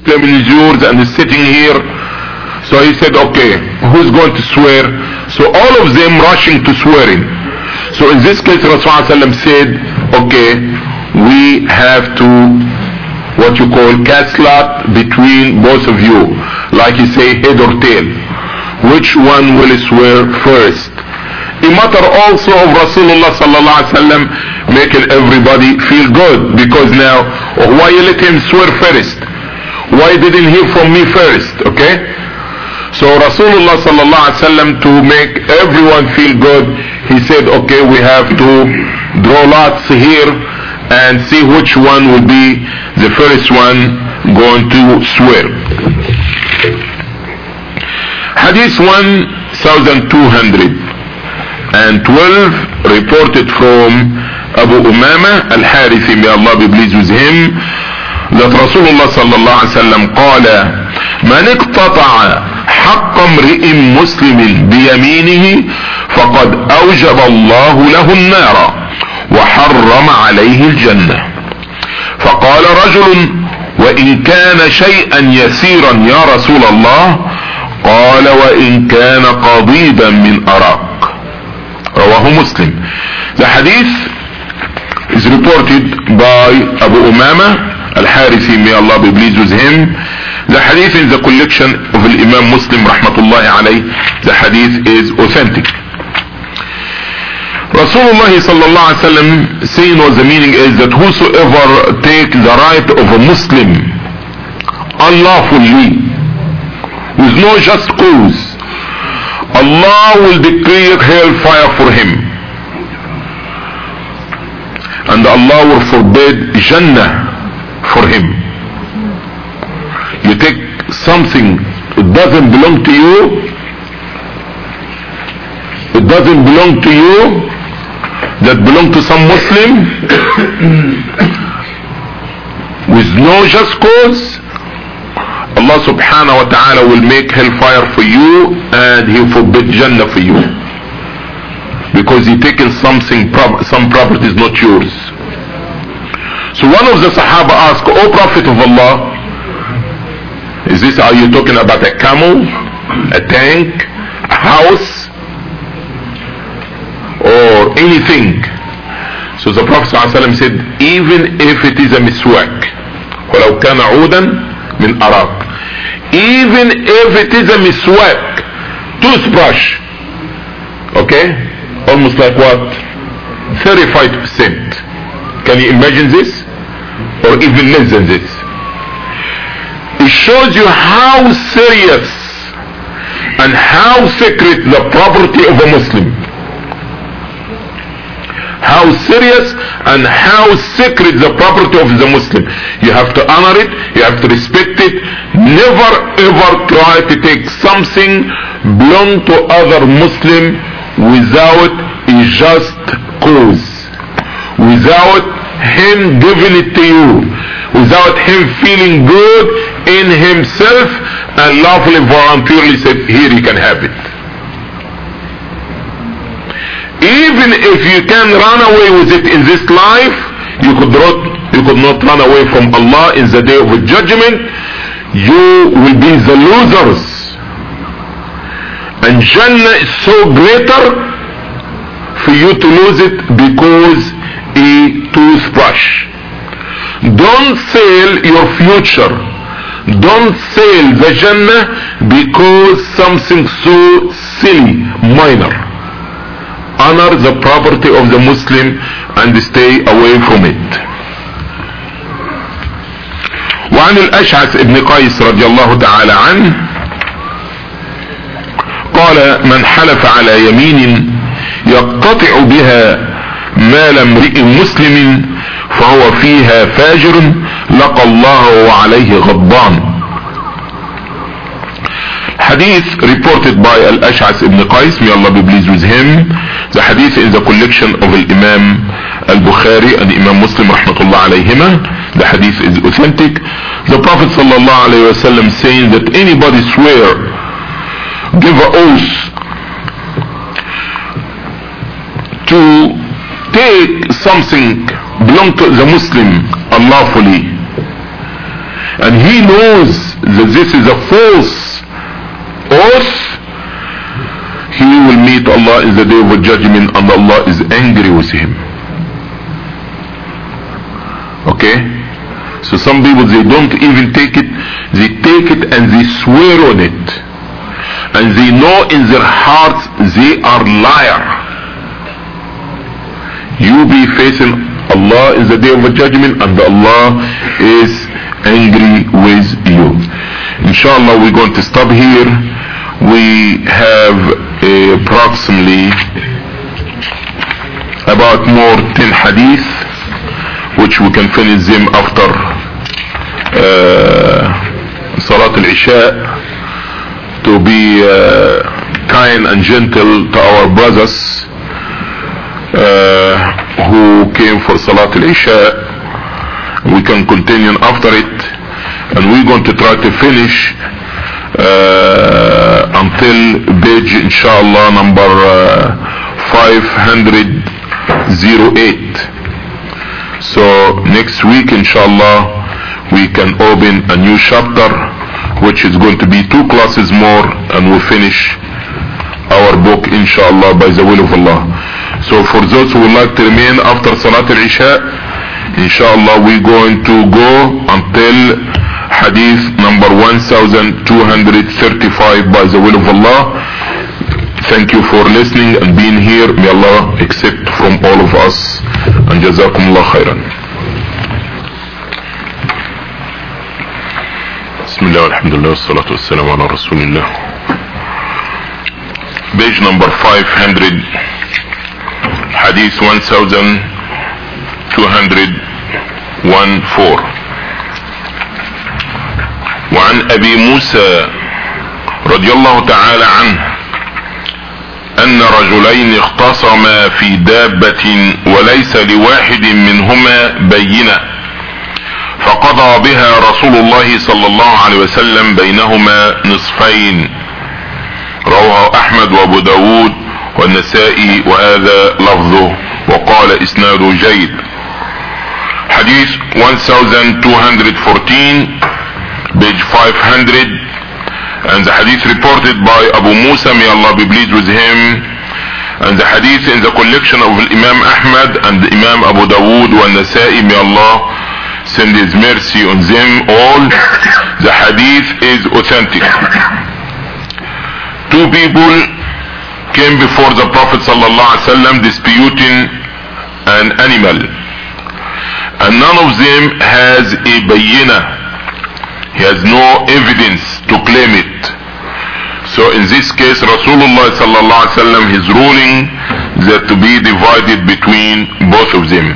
table is yours and is sitting here. So he said, okay, who's going to swear? So all of them rushing to swearing. So in this case Rasulullah said, okay, we have to what you call cast lot between both of you, like you say head or tail. Which one will swear first? A matter also of Rasulullah sallallahu alaihi wasallam making everybody feel good, because now why you let him swear first? Why didn't he from me first? Okay, so Rasulullah sallallahu alaihi wasallam, to make everyone feel good, he said, okay, we have to draw lots here and see which one will be the first one going to swear. Hadith 1212, reported from Abu Umama al-Harithi, may Allah be pleased with him, that Rasulullah sallallahu alaihi wasallam قال: من اقتطع حق امرئ مسلم بيمينه فقد أوجب الله له النار وحرم عليه الجنة. فقال رجل: وإن كان شيئا يسيرا يا رسول الله؟ قال: وإن كان قضيبا من أراق. رواه Muslim. The hadith is reported by Abu Umama al-Harithi, may Allah be pleased with him. The hadith is the collection of Imam Muslim rahmatullahi alayh. The hadith is authentic. Rasulullah sallallahu alaihi wasallam saying what the meaning is, that whosoever take the right of a Muslim unlawfully with no just cause, Allah will declare hellfire for him, and Allah will forbid Jannah for him. You take something, it doesn't belong to you, it doesn't belong to you, that belong to some Muslim with no just cause, Allah subhanahu wa ta'ala will make hellfire for you, and he will forbid Jannah for you, because he taken something, some property is not yours. So one of the Sahaba asked, O Prophet of Allah, is this, are you talking about a camel, a tank, a house, or anything? So the Prophet ﷺ said, even if it is a miswak, وَلَوْ كَانَ عُودًا مِنْ أَرَاقٍ, even if it is a miswak, toothbrush, okay, almost like what, 35%. Can you imagine this? Or even less than this. It shows you how serious and how sacred the property of a Muslim. How serious and how sacred the property of the Muslim. You have to honor it, you have to respect it. Never ever try to take something belong to other Muslim without a just cause, without him giving it to you, without him feeling good in himself and lawfully voluntarily said, here you can have it. Even if you can run away with it in this life, you could not run away from Allah in the day of judgment. You will be the losers, and Jannah is so greater for you to lose it because a toothbrush. Don't sell your future, don't sell the Jannah because something so silly, minor. Honor the property of the Muslim and stay away from it. وعن الأشعث ابن قيس رضي الله تعالى عنه قال: من حلف على يمين يقتطع بها مال امرئ مسلم فهو فيها فاجر لقى الله وعليه غضبان. Hadith reported by Al-Ash'as ibn Qais, may Allah be pleased with him. The hadith is the collection of Imam Al-Bukhari and Imam Muslim rahmatullah alayhima. The hadith is authentic. The Prophet sallallahu alayhi wa sallam saying that anybody swear, give an oath to take something belong to the Muslim unlawfully, and he knows that this is a false oath, he will meet Allah in the day of judgment and Allah is angry with him. Okay? So some people, they don't even take it, they take it and they swear on it, and they know in their hearts they are liar. You be facing Allah in the day of judgment and Allah is angry with you. Inshallah, we're going to stop here. We have approximately about more 10 hadith, which we can finish them after Salat al-Isha, to be kind and gentle to our brothers who came for Salat al-Isha. We can continue after it, and we're going to try to finish until page inshallah number 508. So next week inshallah we can open a new chapter, which is going to be 2 classes more, and we'll finish our book inshallah by the will of Allah. So for those who would like to remain after Salat al-Isha, inshallah we're going to go until hadith number 1235 by the will of Allah. Thank you for listening and being here. May Allah accept from all of us, and jazakumullah khairan. Bismillah, alhamdulillah, salatu wassalamu ala rasulillah. Page number 500, hadith 1214. وعن أبي موسى رضي الله تعالى عنه أن رجلين اختصما في دابة وليس لواحد منهما بينة، فقضى بها رسول الله صلى الله عليه وسلم بينهما نصفين. رواه أحمد وأبو داود والنسائي وهذا لفظه، وقال إسناده جيد. حديث 1214, page 500, and the hadith reported by Abu Musa, may Allah be pleased with him, and the hadith in the collection of Imam Ahmad and Imam Abu Dawood and Nasa'i, may Allah send his mercy on them all. The hadith is authentic. 2 people came before the Prophet sallallahu alaihi wasallam disputing an animal, and none of them has a bayyinah. He has no evidence to claim it. So in this case, Rasulullah sallallahu alaihi wasallam is ruling that to be divided between both of them.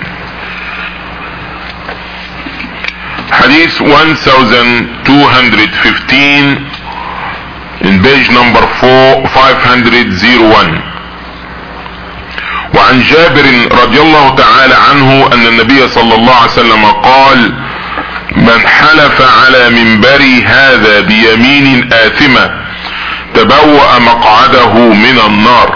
Hadith 1215 in page number 501. وعن جابر رضي الله تعالى عنه أن النبي صلى الله عليه وسلم قال: من حلف على منبري هذا بيمين آثمة تبوأ مقعده من النار.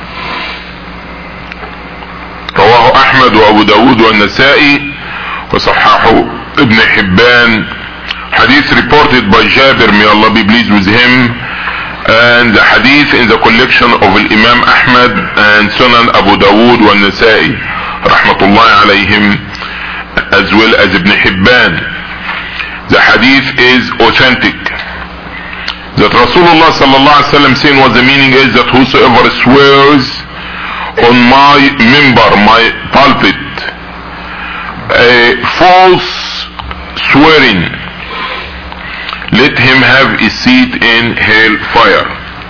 رواه أحمد وأبو داود والنسائي وصححه ابن حبان. Hadith reported by Jabir, may Allah be pleased with him, and the hadith in the collection of Imam Ahmad and Sunan Abu Dawood wa Nasa'i rahmatullahi alayhim, as well as Ibn Hibban. The hadith is authentic. That Rasulullah sallallahu alaihi wasallam saying what the meaning is, that whosoever swears on my minbar, my pulpit, a false swearing, let him have a seat in hellfire.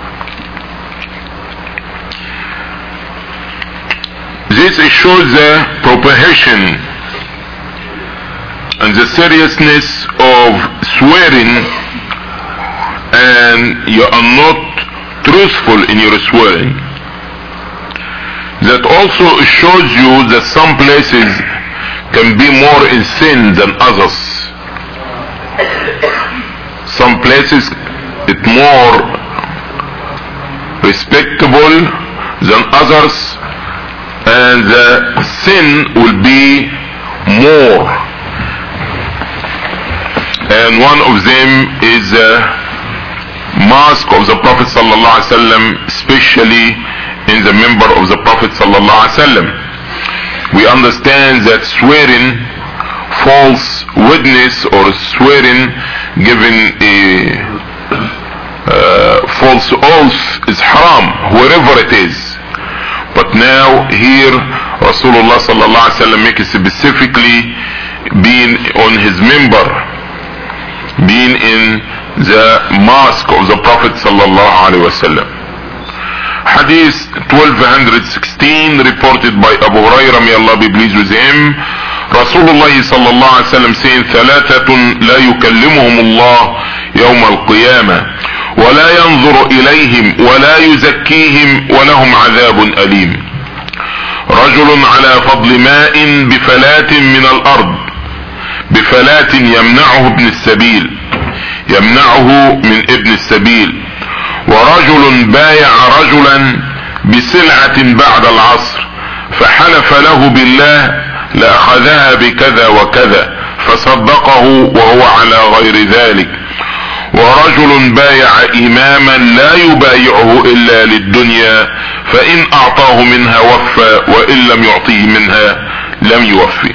This shows the prohibition and the seriousness of swearing, and you are not truthful in your swearing. That also shows you that some places can be more in sin than others. Some places it's more respectable than others, and the sin will be more. and one of them is a mosque of the Prophet sallallahu alaihi wasallam, especially in the member of the Prophet sallallahu alaihi wasallam. We understand that swearing false witness or swearing given a false oath is haram wherever it is. But now here Rasulullah sallallahu alaihi wasallam makes specifically being on his member, being in the mosque of the Prophet sallallahu alaihi wasallam. Hadith 1216 reported by Abu Hurairah, may Allah be pleased with him. Rasulullah sallallahu alaihi wasallam saying, ثلاثة لا يكلمهم الله يوم القيامة ولا ينظر إليهم ولا يزكيهم ولهم عذاب أليم. رجل على فضل ماء بفلاة من الأرض، بفلاة يمنعه ابن السبيل، يمنعه من ابن السبيل. ورجل بايع رجلا بسلعة بعد العصر فحلف له بالله لأخذها بكذا وكذا فصدقه وهو على غير ذلك. ورجل بايع إماما لا يبايعه إلا للدنيا فإن أعطاه منها وفى وإن لم يعطيه منها لم يوفي.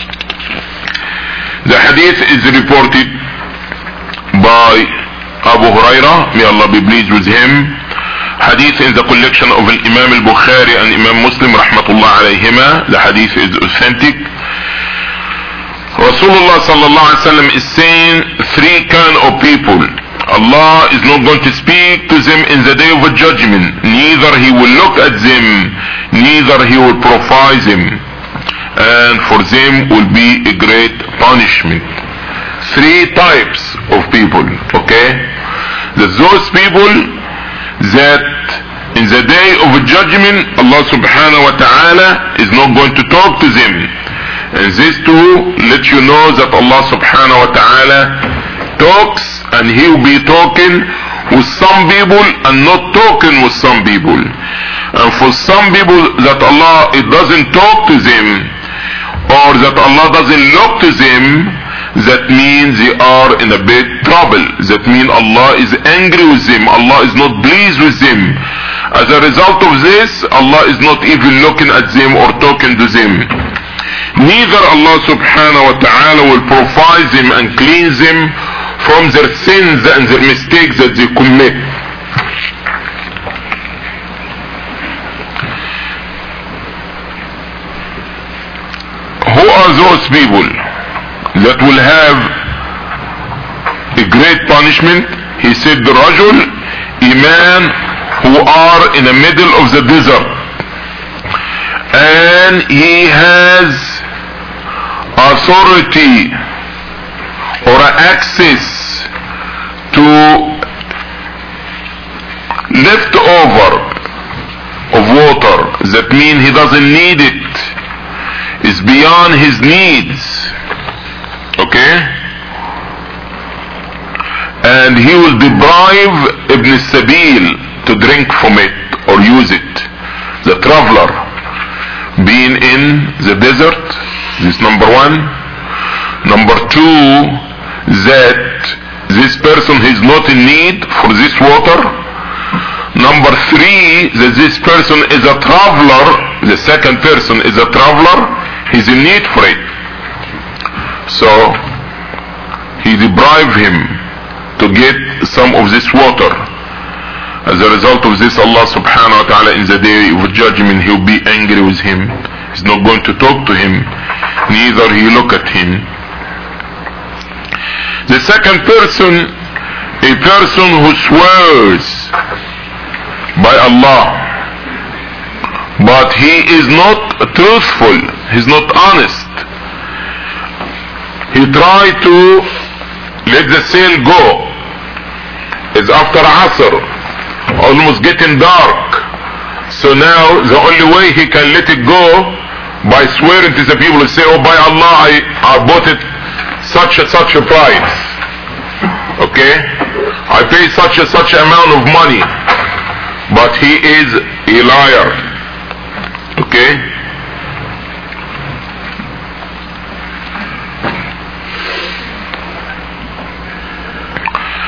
The hadith is reported by Abu Hurairah, may Allah be pleased with him. Hadith in the collection of Imam al-Bukhari and Imam Muslim rahmatullah alayhima. The hadith is authentic. Rasulullah sallallahu alaihi wasallam is saying three kind of people, Allah is not going to speak to them in the day of judgment. Neither he will look at them, neither he will profile them, and for them will be a great punishment. Three types of people, okay? Those people that in the day of judgment Allah subhanahu wa ta'ala is not going to talk to them. And this too let you know that Allah subhanahu wa ta'ala talks, and he will be talking with some people and not talking with some people. And for some people that Allah it doesn't talk to them, or that Allah doesn't look to them, that means they are in a big trouble. That means Allah is angry with them, Allah is not pleased with them. As a result of this, Allah is not even looking at them or talking to them. Neither Allah subhanahu wa ta'ala will provide them and cleanse them from their sins and their mistakes that they commit. Who are those people that will have a great punishment? He said the rajul, a man who are in the middle of the desert, and he has authority or access to leftover of water. That means he doesn't need it, it's beyond his needs, okay? And he will deprive Ibn Sabil to drink from it or use it. The traveler being in the desert, this number one. Number two, that this person is not in need for this water. Number three, that this person is a traveler, the second person is a traveler, he's in need for it. So he deprived him to get some of this water. As a result of this, Allah subhanahu wa ta'ala in the day of judgment, he will be angry with him. He's not going to talk to him, neither he look at him. The second person, a person who swears by Allah, but he is not truthful, he's not honest. He tried to let the sale go. It's after Asr, almost getting dark. So now the only way he can let it go by swearing to the people, say, oh by Allah, I bought it such a price. Okay? I paid such amount of money. But he is a liar. Okay?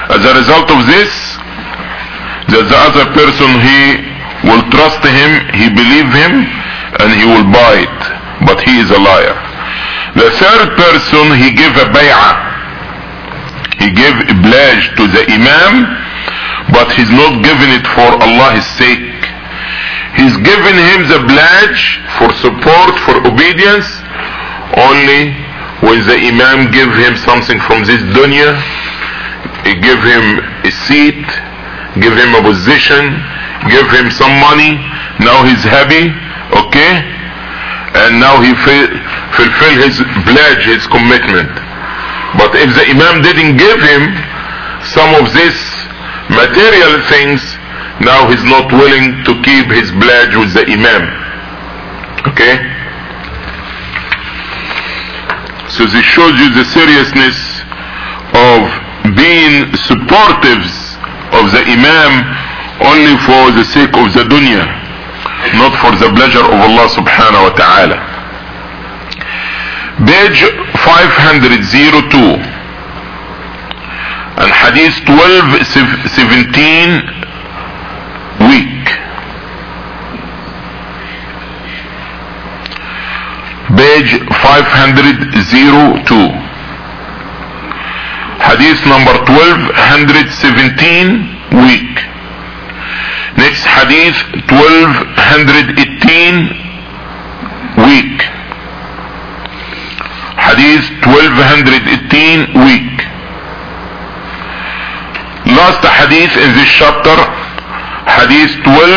As a result of this, the other person, he will trust him, he believe him, and he will buy it, but he is a liar. The third person, he gave a bay'ah, he gave a pledge to the imam, but he's not giving it for Allah's sake. He's giving him the pledge for support, for obedience, only when the imam give him something from this dunya, he give him a seat, give him a position, give him some money, now he's happy, okay? And now he fulfill his pledge, his commitment. But if the imam didn't give him some of these material things, now he's not willing to keep his pledge with the imam. Okay? So this shows you the seriousness of being supportive of the imam only for the sake of the dunya, not for the pleasure of Allah subhanahu wa ta'ala. Page 502 and hadith 1217 weak. Page 502 hadith number 1217 weak. Next hadith 1218 weak. Hadith 1218 weak. Last hadith in this chapter, hadith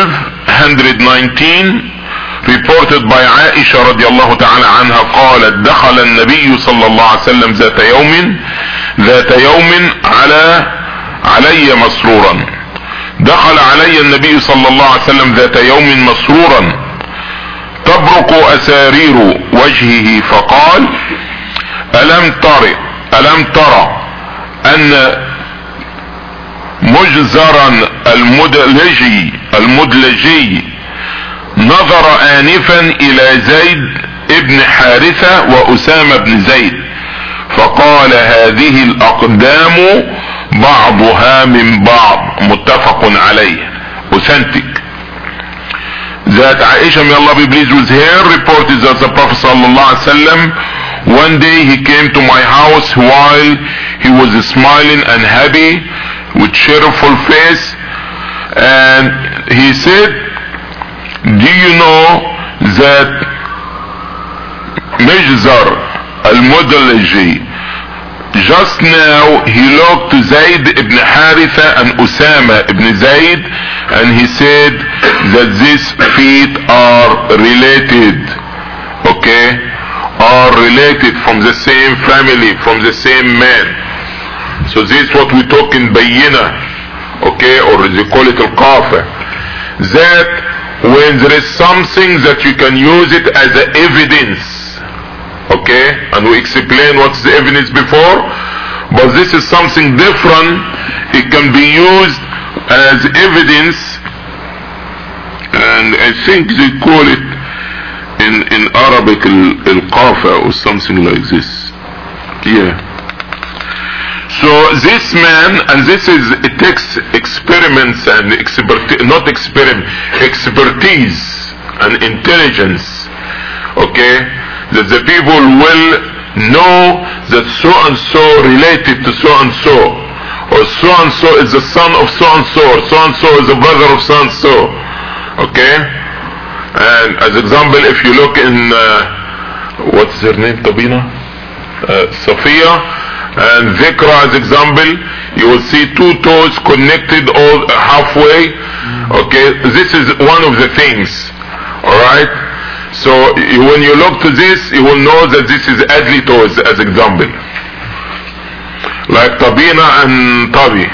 1219, reported by Aisha radiallahu ta'ala anha قالت دخل النبي صلى الله عليه وسلم ذات يوم علي مسرورا. دخل علي النبي صلى الله عليه وسلم ذات يوم مسرورا تبرق أسارير وجهه فقال ألم ترى أن مجزرا المدلجي نظر آنفا إلى زيد ابن حارثة وأسامة بن زيد فقال هذه الأقدام بعضها من بعض متفق عليه. Authentic. That Aisha, may Allah be pleased with her, reported that the Prophet sallallahu alaihi wasallam one day he came to my house while he was smiling and happy with cheerful face, and he said, do you know that Mijzar al-Mudalaji, just now he looked to Zayd ibn Haritha and Usama ibn Zayd, and he said that these feet are related, okay, are related from the same family, from the same man. So this is what we talk in Bayyina, okay, or they call it al-Qafa, that when there is something that you can use it as an evidence, okay, and we explain what's the evidence before, but this is something different. It can be used as evidence, and I think they call it in Arabic al-Qafa or something like this. Yeah. So this man, and this is, it takes experiments and expertise and intelligence, okay, that the people will know that so and so related to so and so, or so and so is the son of so and so, or so and so is the brother of so and so, okay. And as example, if you look in what's her name, Tabina, Safiya and Zikra as example, you will see two toes connected all halfway, okay. This is one of the things, all right. So when you look to this, you will know that this is adli toes as example, like Tabina and Tabi.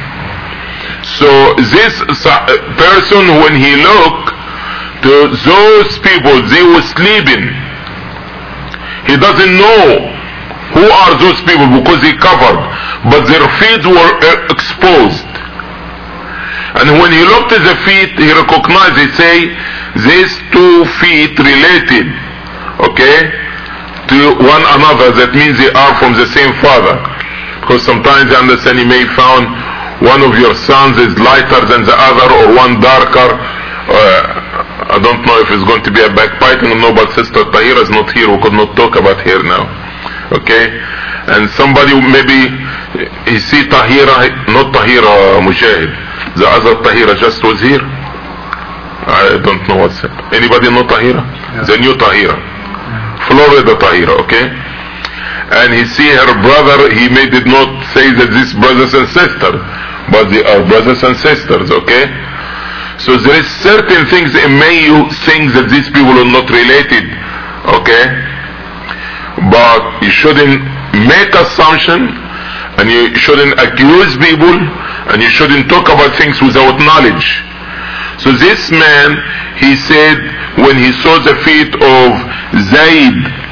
So this person, when he looked to those people, they were sleeping. He doesn't know who are those people because they covered, but their feet were exposed. And when he looked at the feet, he recognized, they say, these 2 feet related, okay, to one another. That means they are from the same father. Because sometimes, you understand, you may found one of your sons is lighter than the other, or one darker. I don't know if it's going to be a backbiting or no, but Sister Tahira is not here. We could not talk about her now. Okay? And somebody maybe, he see Tahira, not Tahira Mujahid. The other Tahira just was here. I don't know what's it. Anybody know Tahira? Yeah. The new Tahira. Florida Tahira, okay? And he see her brother, he did not say that these brothers and sisters, but they are brothers and sisters, okay? So there is certain things that may you think that these people are not related, okay? But you shouldn't make assumption, and you shouldn't accuse people, and you shouldn't talk about things without knowledge. So this man, he said, when he saw the feet of Zayd,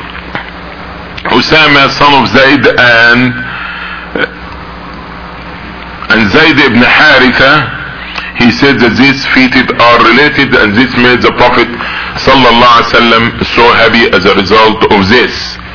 Usama, son of Zayd, and Zayd ibn Haritha, he said that these feet are related, and this made the Prophet sallallahu alaihi wasallam so happy as a result of this.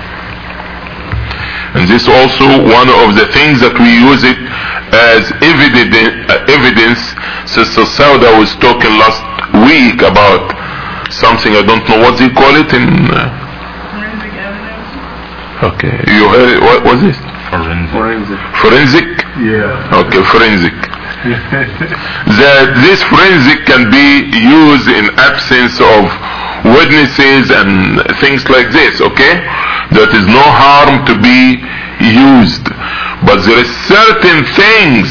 And this also one of the things that we use it as evidence. Sister Sauda was talking last week about something, I don't know what they call it in forensic evidence. Okay, you heard it? What was this? Forensic? Yeah. Okay, forensic. That this forensic can be used in absence of witnesses and things like this, okay? That is no harm to be used. But there is certain things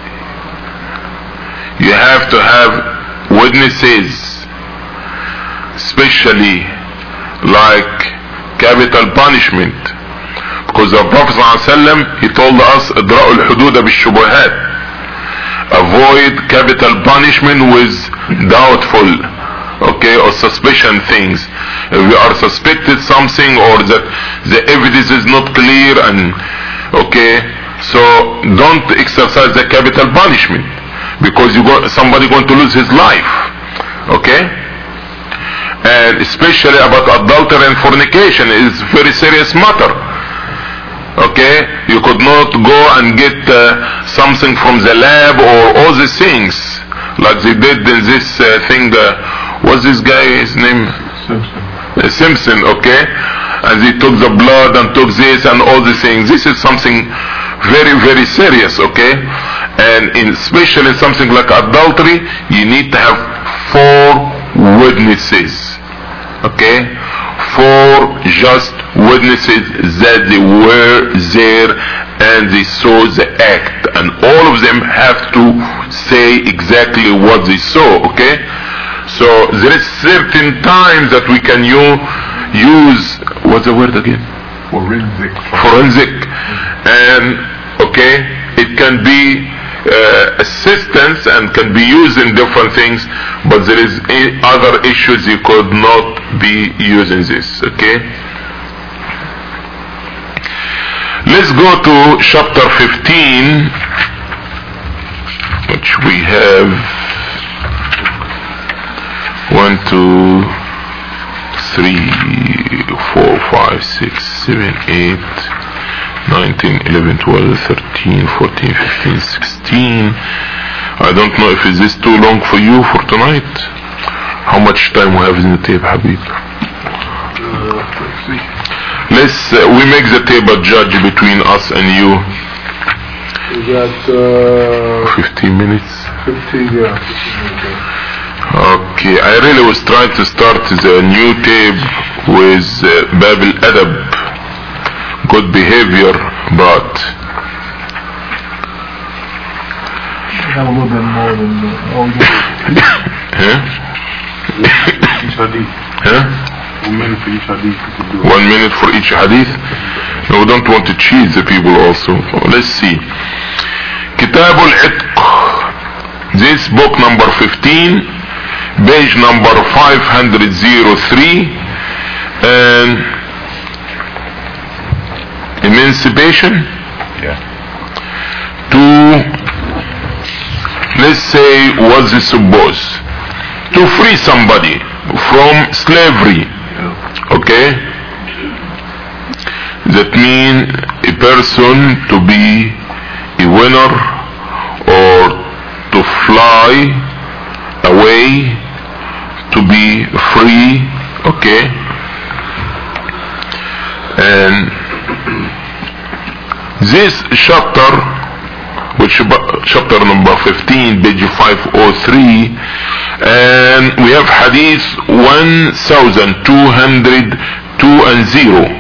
you have to have witnesses, especially like capital punishment. Because the Prophet ﷺ, he told us, اdra'u al-hudud bil-shubuhat. Avoid capital punishment with doubtful, okay, or suspicion things. If we are suspected something, or that the evidence is not clear, and okay, so don't exercise the capital punishment, because somebody going to lose his life, okay? And especially about adultery and fornication is very serious matter. Okay, you could not go and get something from the lab or all these things like they did in this thing. What's this guy's name? Simpson. Okay, and they took the blood and took this and all these things. This is something very, very serious. Okay, and especially in something like adultery, you need to have 4 witnesses. Okay, 4 just witnesses that they were there and they saw the act, and all of them have to say exactly what they saw. Okay, so there is certain times that we can use what's the word again? Forensic. And okay, it can be assistance and can be used in different things, but there is other issues you could not be using this. Okay, let's go to chapter 15, which we have 1, 2, 3, 4, 5, 6, 7, 8, 19, 11, 12, 13, 14, 15, 16. I don't know if is this too long for you for tonight. How much time we have in the tape, Habib? Let's we make the tape a judge between us and you. We got 15 minutes. 15, yeah. 15 minutes. Okay, I really was trying to start the new tape with Bab al-Adab, good behavior, but have a little bit more than each hadith. Huh? 1 minute for each hadith. 1 minute for each hadith? No, we don't want to cheat the people also. Let's see. Kitab al-Itq. This book number 15, page number 503, and emancipation. Yeah. To, let's say, what's it supposed? To free somebody from slavery. Okay? that means a person to be a winner or to fly away, to be free, okay? And this chapter, which chapter number 15, page 503, and we have hadith 1202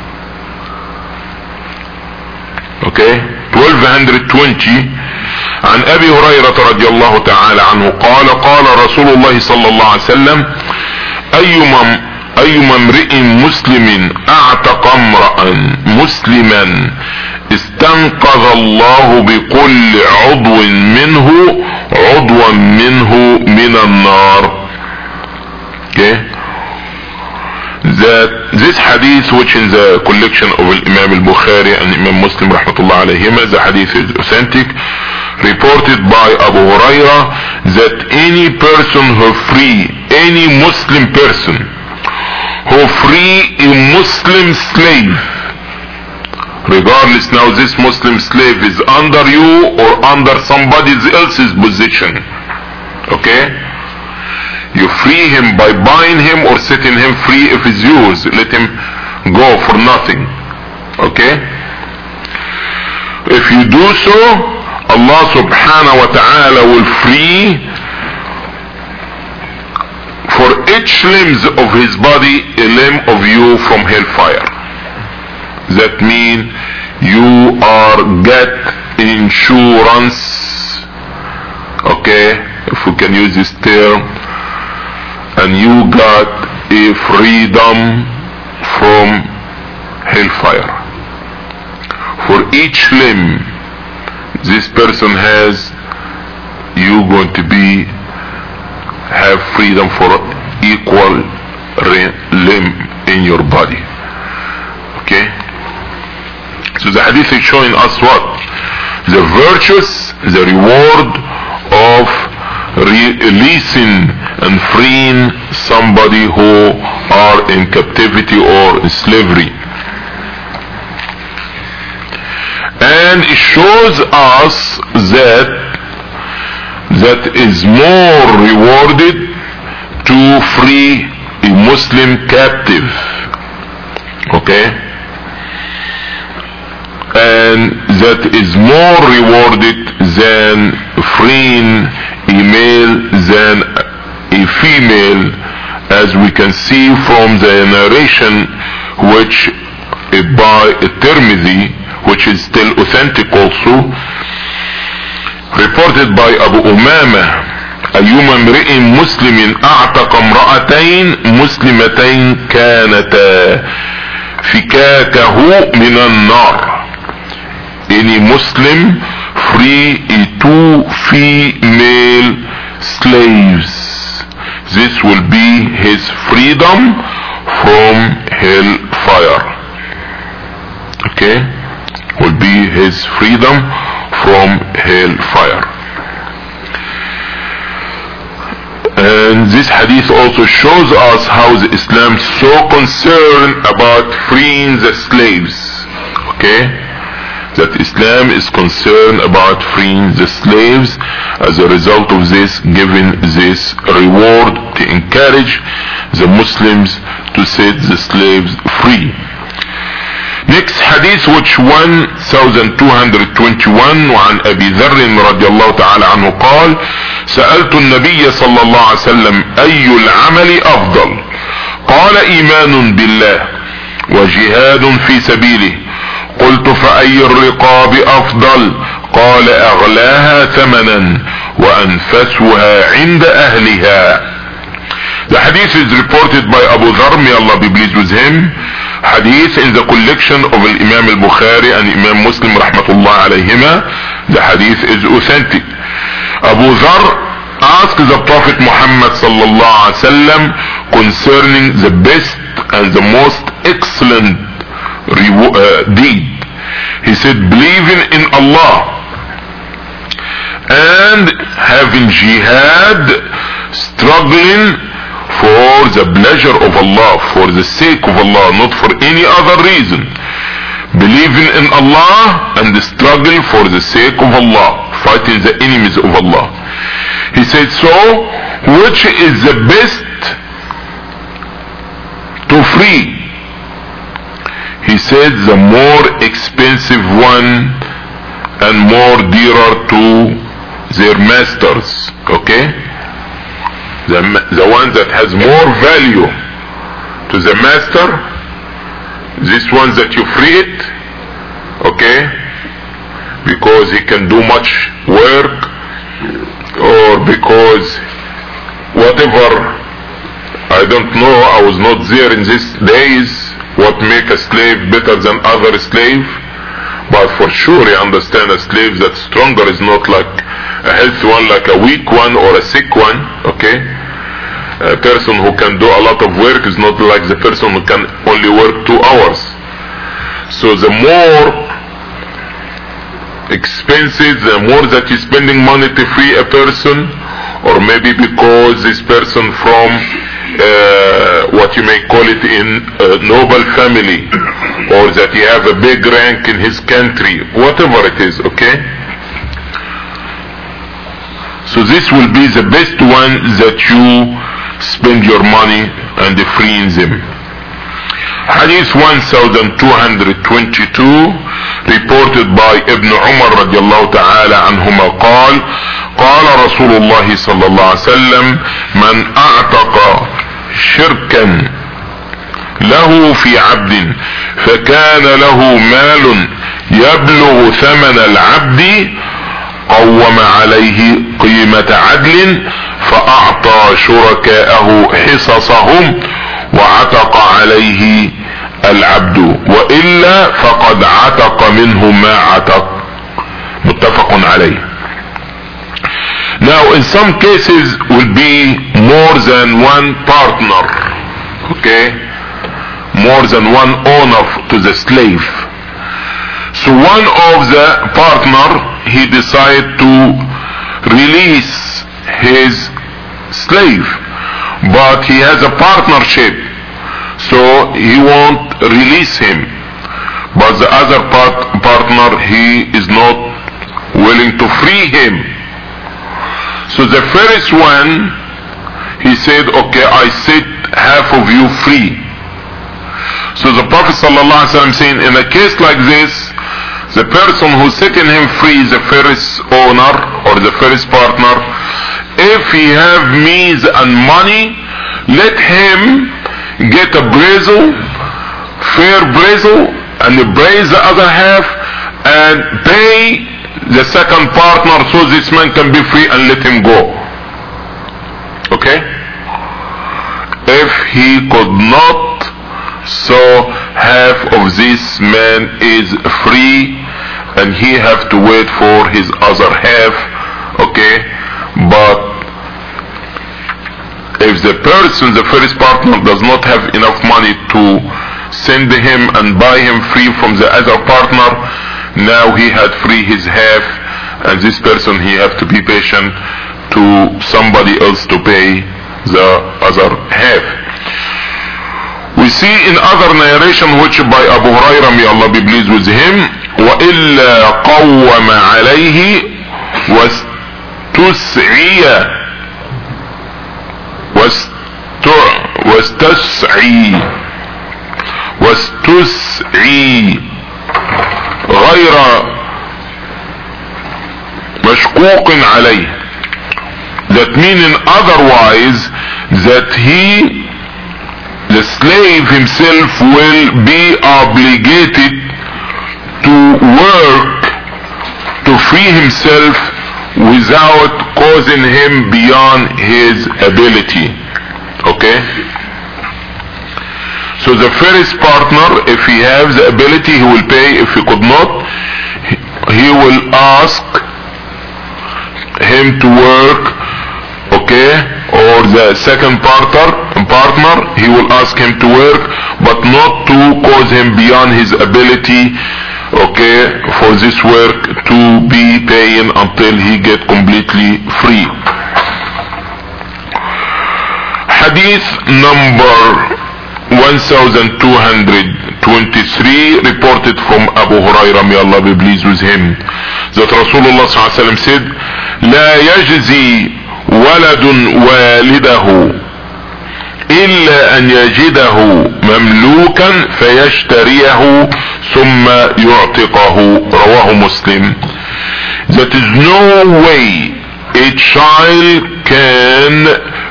okay, 1220. عن ابي هريرة رضي الله تعالى عنه قال قال رسول الله صلى الله عليه وسلم ايما امرئ مسلم اعتق امرأ مسلما استنقذ الله بكل عضو منه من النار. Okay, that this hadith, which in the collection of Imam al-Bukhari and Imam Muslim rahmatullah alayhima, the hadith is authentic, reported by Abu Huraira, that any person who free, any Muslim person who free a Muslim slave, regardless now this Muslim slave is under you or under somebody else's position, okay, you free him by buying him or setting him free if it's yours, let him go for nothing, okay? If you do so, Allah subhanahu wa ta'ala will free for each limbs of his body a limb of you from hellfire. That means you are get insurance, okay, if we can use this term, and you got a freedom from hellfire. For each limb this person has, you going to have freedom for equal limb in your body. Okay, so the hadith is showing us what? The virtues, the reward of releasing and freeing somebody who are in captivity or in slavery. And it shows us that is more rewarded to free a Muslim captive, okay, and that is more rewarded than freeing a male than a female, as we can see from the narration which by Tirmidhi, which is still authentic also, reported by Abu Umama, أيما امرئ مسلم أعتق امرأتين مسلمتين كانتا فكاكه من النار. Any Muslim free two female slaves, this will be his freedom from hellfire. Okay, will be his freedom from hellfire. And this hadith also shows us how the Islam is so concerned about freeing the slaves. Okay, that Islam is concerned about freeing the slaves, as a result of this giving this reward to encourage the Muslims to set the slaves free. Next hadith, which 1221, وعن أبي ذر رضي الله تعالى عنه قال سألت النبي صلى الله عليه وسلم أي العمل أفضل؟ قال إيمان بالله وجهاد في سبيله. قلت فأي الرقاب أفضل؟ قال أغلاها ثمنا وأنفسها عند أهلها. The hadith is reported by Abu Dharr, may Allah be pleased with him. Hadith in the collection of Imam al-Bukhari and Imam Muslim rahmatullah alayhima. The hadith is authentic. Abu Dharr asked the Prophet Muhammad sallallahu alaihi wasallam concerning the best and the most excellent deed. He said, believing in Allah and having jihad, struggling for the pleasure of Allah, for the sake of Allah, not for any other reason. Believing in Allah and struggle for the sake of Allah, fighting the enemies of Allah. He said, so which is the best to free? He said the more expensive one and more dearer to their masters. Okay? The one that has more value to the master, this one that you free it, okay, because he can do much work, or because whatever, I don't know, I was not there in these days, what make a slave better than other slave, but for sure you understand a slave that's stronger is not like a healthy one, like a weak one or a sick one, okay? A person who can do a lot of work is not like the person who can only work 2 hours. So the more expensive, the more that you're spending money to free a person, or maybe because this person from what you may call it in a noble family, or that he have a big rank in his country, whatever it is, okay? So this will be the best one that you spend your money and freeing them. Hadith 1222 reported by Ibn Umar radiallahu ta'ala anhuma قال قال رسول الله صلى الله عليه وسلم من اعتق شركا له في عبد فكان له مال يبلغ ثمن العبد قوم عليه قيمة عدل فأعطى شركاءه حصصهم وعتق عليه العبد وإلا فقد عتق منه ما عتق. متفق عليه. Now in some cases will be more than one partner, okay, more than one owner to the slave. So one of the partner, he decided to release his slave, but he has a partnership, so he won't release him, but the other partner, he is not willing to free him. So the first one, he said, okay, I set half of you free. So the Prophet ﷺ saying, in a case like this, the person who's setting him free is the first owner or the first partner. If he have means and money, let him get a appraisal, fair appraisal, and appraise the other half and pay the second partner so this man can be free and let him go. Okay? If he could not, so half of this man is free and he have to wait for his other half. Okay? But if the person, the first partner, does not have enough money to send him and buy him free from the other partner, now he had free his half, and this person, he have to be patient to somebody else to pay the other half. We see in other narration which by Abu Hurairah, may Allah be pleased with him, وَإِلَّا قَوَّمَ عَلَيْهِ واستسعي غير مشقوق عليه. That meaning otherwise that the slave himself will be obligated to work to free himself without causing him beyond his ability. Okay? So the first partner, if he has the ability, he will pay. If he could not, he will ask him to work, okay? Or the second partner, he will ask him to work, but not to cause him beyond his ability, okay, for this work to be paying until he get completely free. Hadith number 1223, reported from Abu Hurairah, may Allah be pleased with him, that Rasulullah sallallahu alaihi wasallam said, لا يجزي ولد والده إلا أن يجده مملوكا فيشتريه ثم يعتقه. رواه مسلم. That is no way a child can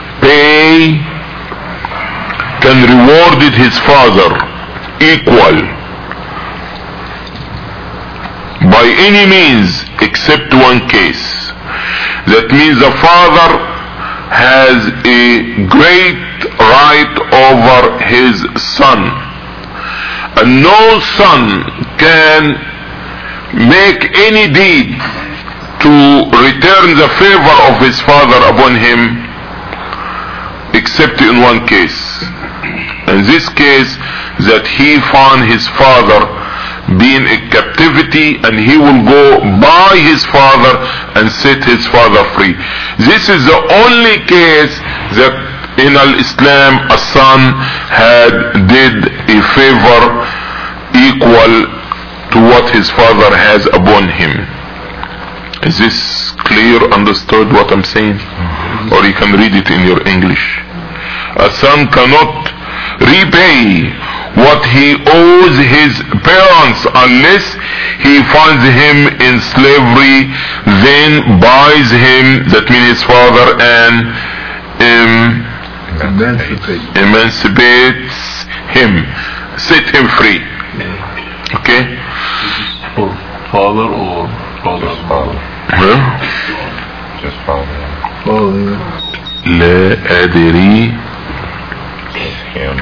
reward his father equal by any means except one case. That means the father has a great right over his son, and no son can make any deed to return the favor of his father upon him except in one case. In this case, that he found his father being in captivity, and he will go buy his father and set his father free. This is the only case that in Islam a son did a favor equal to what his father has upon him. Is this clear, understood what I'm saying? Or you can read it in your English. A son cannot repay what he owes his parents unless he finds him in slavery, then buys him, that means his father, and emancipates him, set him free. Okay? Or father or father? Huh? Just father. Father. لا أدري. Him.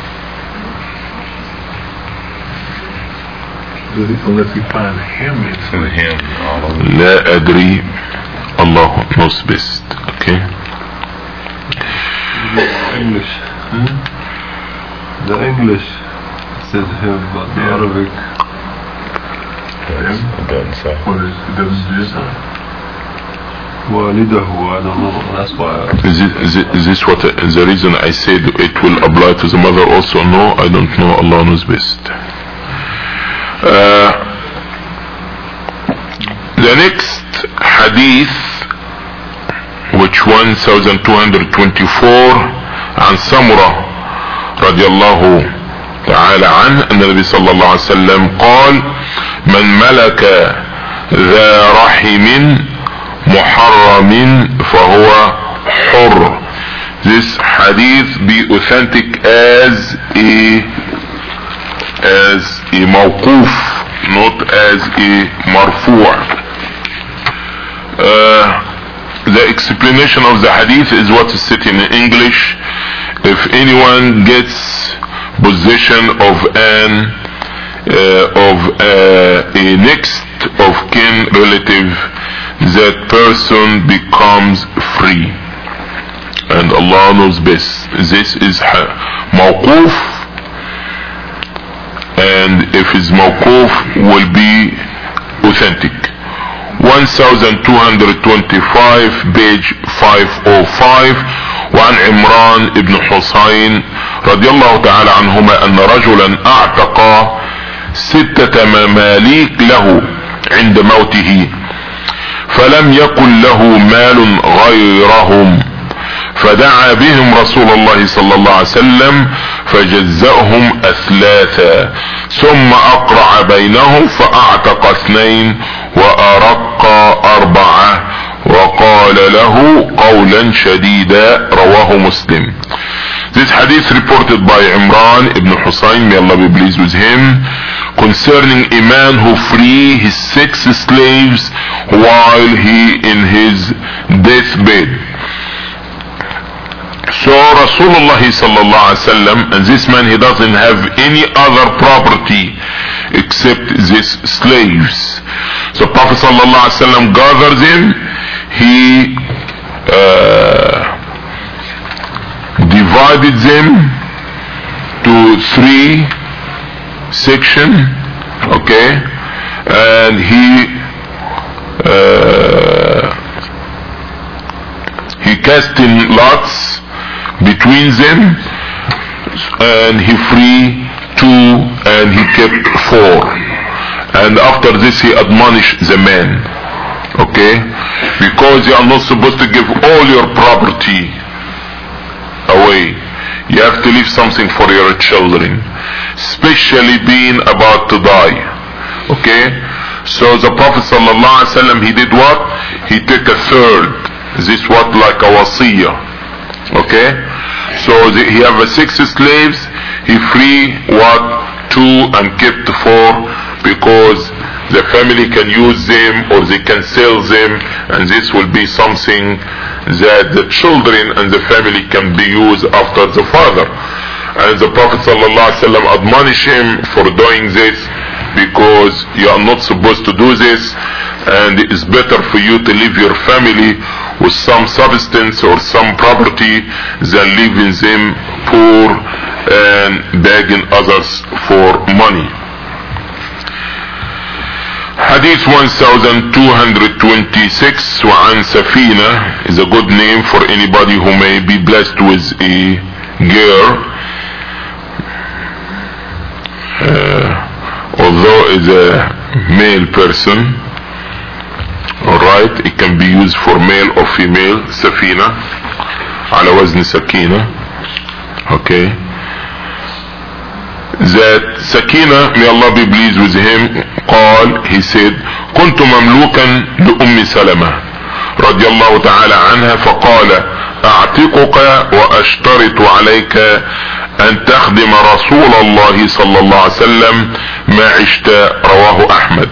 Unless you find him, it's To him. All of it. لا أدري. Allah knows best. Okay? English. The English says him, but the Arabic, It doesn't say. what is it? Doesn't say. Walidahu, I don't know. That's why. Is this what the reason I said it will apply to the mother also? No, I don't know. Allah knows best. The next hadith, which 1224, عن سمرة رضي الله تعالى عنه أن النبي صلى الله عليه وسلم قال: من ملك ذا رحم محرم فهو حر. This hadith be authentic as a موقوف, not as a marfu'. The explanation of the hadith is what is said in English. If anyone gets possession of a next of kin relative, that person becomes free, and Allah knows best. This is mawquf, and if it's mawquf will be authentic. 1225 page 505. وعن عمران بن حسين رضي الله تعالى عنهما أن رجلا أعتق 6 مماليك له عند موته، فلم يكن له مال غيرهم، فدعا بهم رسول الله صلى الله عليه وسلم فجزأهم أثلاثا، ثم أقرع بينهم فأعتق 2 وأرق 4 وقال له قولا شديدا. رواه مسلم. This hadith reported by Imran ibn Husayn, may Allah be pleased with him, concerning a man who freed his 6 slaves while he in his deathbed. So Rasulullah sallallahu alaihi wasallam, and this man, he doesn't have any other property except these slaves. So Prophet sallallahu alaihi wasallam gathers him. He divided them to 3 sections, okay, and he cast in lots between them, and he freed 2 and he kept 4, and after this he admonished the men, okay, because you are not supposed to give all your property away. You have to leave something for your children, especially being about to die, okay. So the Prophet ﷺ, he did what? He took a third. This what, like a wasiyah, okay. So he have 6 slaves. He free what? 2 and kept 4, because the family can use them or they can sell them, and this will be something that the children and the family can be used after the father. And the Prophet ﷺ admonished him for doing this, because you are not supposed to do this, and it is better for you to leave your family with some substance or some property than leaving them poor and begging others for money. Hadith 1226. وعن سفينة is a good name for anybody who may be blessed with a girl, although is a male person. Alright, it can be used for male or female. سفينة على وزن سكينة, okay. That Sakina, may Allah be pleased with him, قال, he said, كنت مملوكا لأم سلمة رضي الله تعالى عنها فقال أعتقك وأشترط عليك أن تخدم رسول الله صلى الله عليه وسلم ما عشت, رواه أحمد.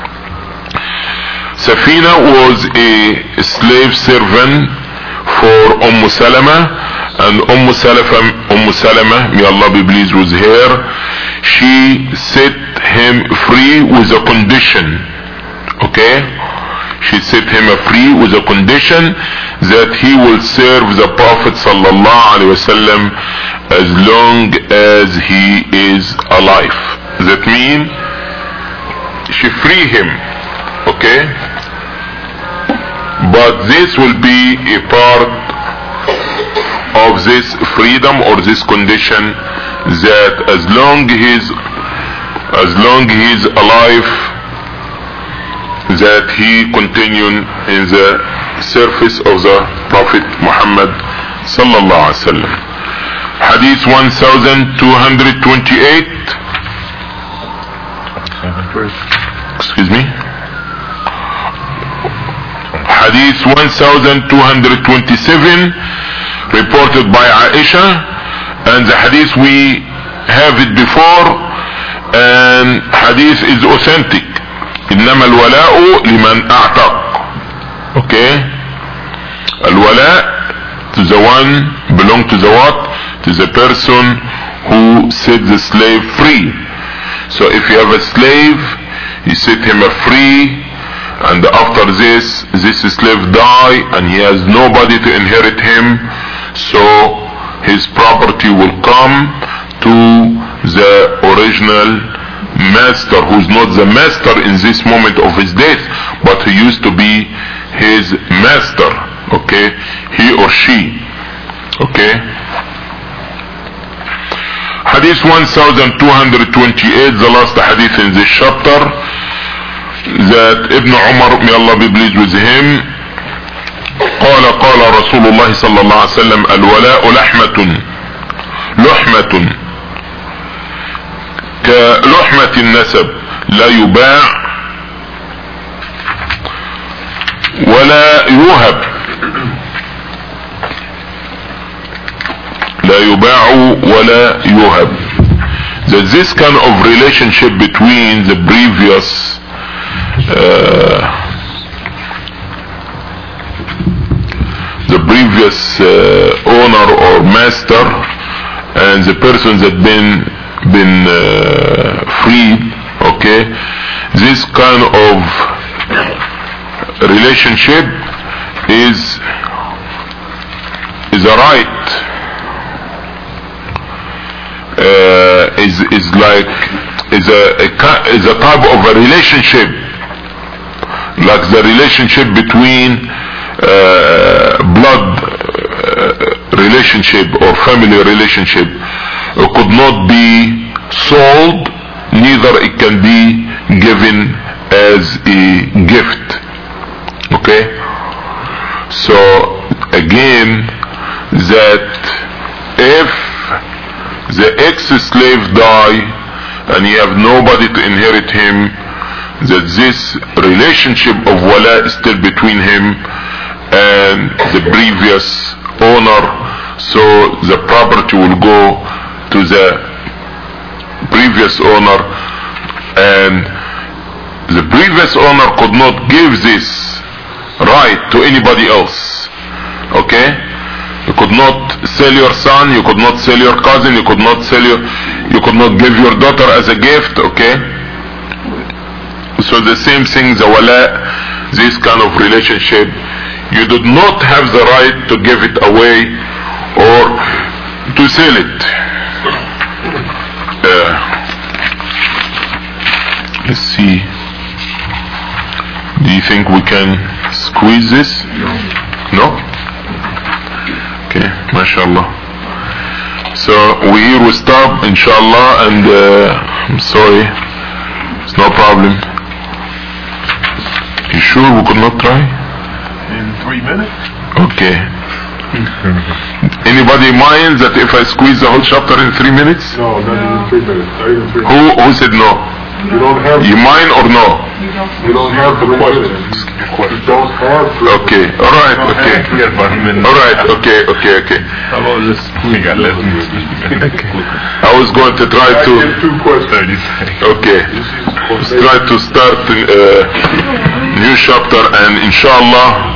Safina was a slave servant for Salama, and Salama, may Allah be pleased with her, she set him free with a condition, okay. She set him free with a condition that he will serve the Prophet sallallahu alaihi wasallam as long as he is alive. That means she free him, okay, but this will be a part of this freedom or this condition, that as long he's alive, that he continue in the service of the Prophet Muhammad sallallahu alaihi wasallam. Hadith 1228. Excuse me. Hadith 1227, reported by Aisha, and the hadith we have it before, and hadith is authentic. إنما الولاء لمن أعتق, okay. الولاء to the one belong to the what? To the person who set the slave free. So if you have a slave, you set him free, and after this slave die and he has nobody to inherit him, so his property will come to the original master, who's not the master in this moment of his death, but who used to be his master, okay, he or she, okay. Hadith 1228, the last hadith in this chapter, that Ibn Umar, may Allah be pleased with him, قال رسول الله صلى الله عليه وسلم الولاء لحمة كلحمة النسب لا يباع ولا يوهب, لا يباع ولا يوهب. That this kind of relationship between the previous owner or master and the person that been freed, okay, this kind of relationship is a right, is a type of a relationship, like the relationship between blood relationship or family relationship could not be sold, neither it can be given as a gift. Okay? So again, that if the ex-slave die and you have nobody to inherit him, that this relationship of wala is still between him and the previous owner, so the property will go to the previous owner, and the previous owner could not give this right to anybody else. Okay? You could not sell your son, you could not sell your cousin, you could not give your daughter as a gift. Okay? So the same thing, the wala, this kind of relationship, you did not have the right to give it away or to sell it. Let's see. Do you think we can squeeze this? No? Okay, mashallah. So we will stop, inshallah, and I'm sorry, it's no problem. You sure we could not try? In 3 minutes? Okay. Anybody minds that if I squeeze the whole chapter in 3 minutes? No, not even 3 minutes. Not even 3 minutes. Who said no? You don't have. You mind or no? You don't have the questions. You don't have. Okay. All right. Okay. All right. Okay. How about this? We got less than I was going to try I to. get 2 questions. Okay. Let's try to start a new chapter, and inshallah,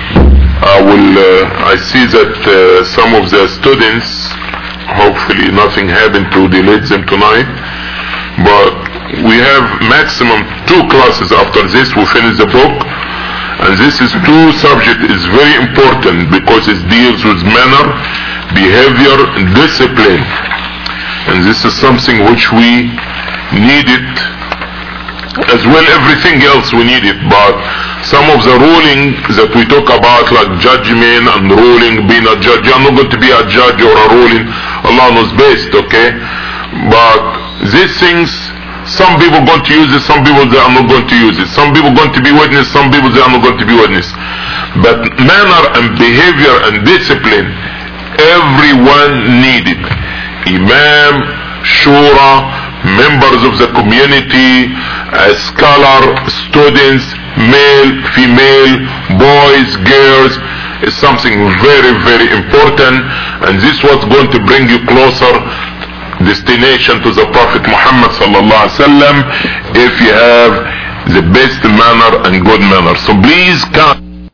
I see that some of the students, hopefully nothing happened to delay them tonight, but we have maximum 2 classes after this. We finish the book, and this is 2 subject is very important because it deals with manner, behavior, and discipline, and this is something which we need it as well. Everything else we need it, but some of the ruling that we talk about, like judgment and ruling, being a judge, you're not going to be a judge or a ruling, Allah knows best. Okay, but these things, some people are going to use it, some people they are not going to use it, some people are going to be witness, some people they are not going to be witness, but manner and behavior and discipline, everyone need it. Imam, shura, members of the community, scholar, students, male, female, boys, girls, is something very, very important, and this was going to bring you closer destination to the Prophet Muhammad sallallahu alaihi wasallam if you have the best manner and good manner. So please come.